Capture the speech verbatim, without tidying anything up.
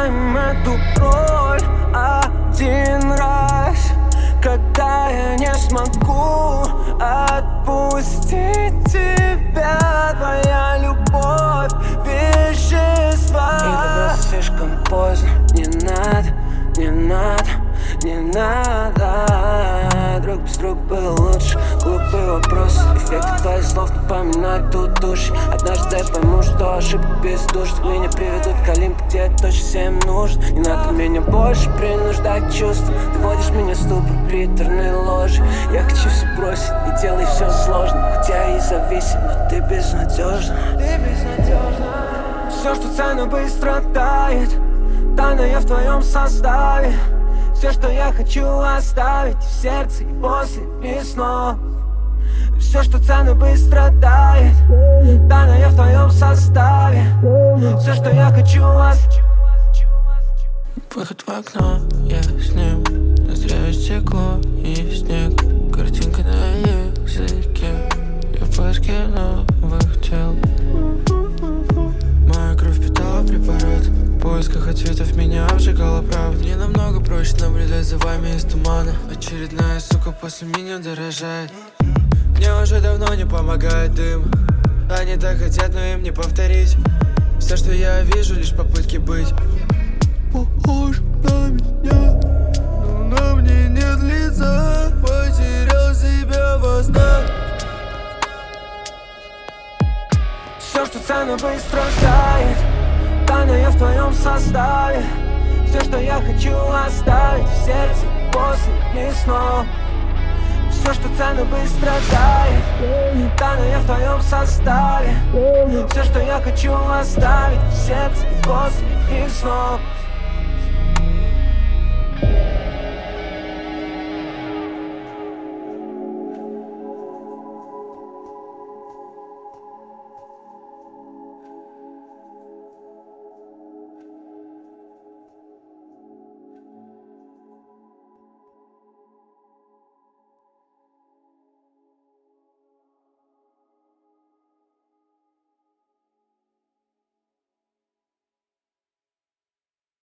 сыграем эту роль один раз, когда я не смогу отпустить тебя. Твоя любовь — вещества. И просто слишком поздно. Не надо, не надо, не надо. Друг без друга было лучше. Глупый вопрос. Эффект твоих слов напоминает тут душ. Однажды я пойму, что ошибка бездушных меня приведут к Олимпу, где точно всем нужен. Не надо меня больше принуждать чувств. Ты водишь меня в ступор приторной ложи. Я хочу все бросить, не делай все сложно. Хотя я и зависим, но ты безнадежна. Ты безнадежна. Все, что ценно, быстро тает. Тайна я в твоем составе. Все, что я хочу оставить в сердце и после снов. Все, что ценно, быстро тает. Тайна я в твоем составе. Все, что я хочу оставить. Выход в окно, я с ним. Ноздрями стекло и снег. Картинка на языке. Я в поиске новых тел. Моя кровь питала препарат. В поисках ответов меня обжигала правда. Мне намного проще наблюдать за вами из тумана. Очередная сука после меня дорожает. Мне уже давно не помогает дым. Они так хотят, но им не повторить. Все, что я вижу, лишь попытки быть похож на меня, но на мне нет лица. Потерял себя во снах. Все, что ценно, быстро тает. Тайна я в твоем составе. Все, что я хочу оставить в сердце после снов. Все, что ценно, быстро тает. Тайна я в твоем составе. Все, что я хочу оставить в сердце после снов.